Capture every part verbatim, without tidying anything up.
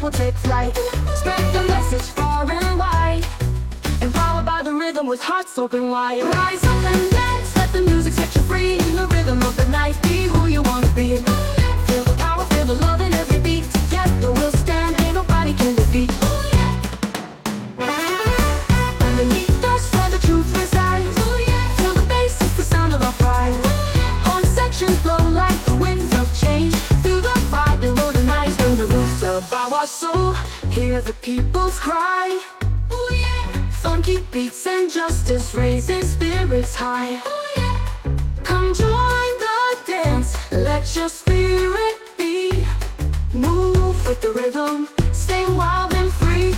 will take flight. Spread the message far and wide. Empowered by the rhythm with hearts open wide. Rise up and dance, let the music set you free. In the rhythm of the night, be who you want to be. Feel the power, feel the love in every beat. Together we'll stand, ain't nobody can defeat. Underneath us where the truth resides. Feel the bass, it's the sound of our pride. Horn sections blow like the winds of change. Through the fire below the night, through the roots of our soul. Hear the people's cry. Funky beats and justice raising spirits high. Come join the dance, let your spirit be. Move with the rhythm, stay wild and free.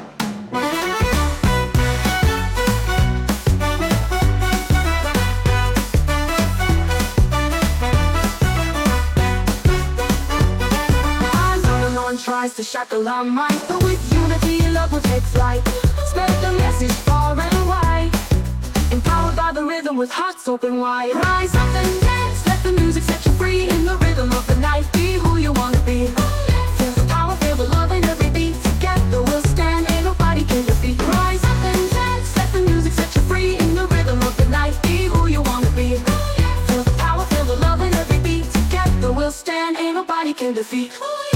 No one tries to shackle our minds, but with unity, love will take flight. Spread the message far and wide. Empowered by the rhythm with hearts open wide. Rise up and dance, let the music set you free. In the rhythm of the night, be who you want to be. Feel the power, feel the love in every beat. Together we'll stand, ain't nobody can defeat. Rise up and dance, let the music set you free. In the rhythm of the night, be who you want to be. Feel the power, feel the love in every beat. Together we'll stand, ain't nobody can defeat.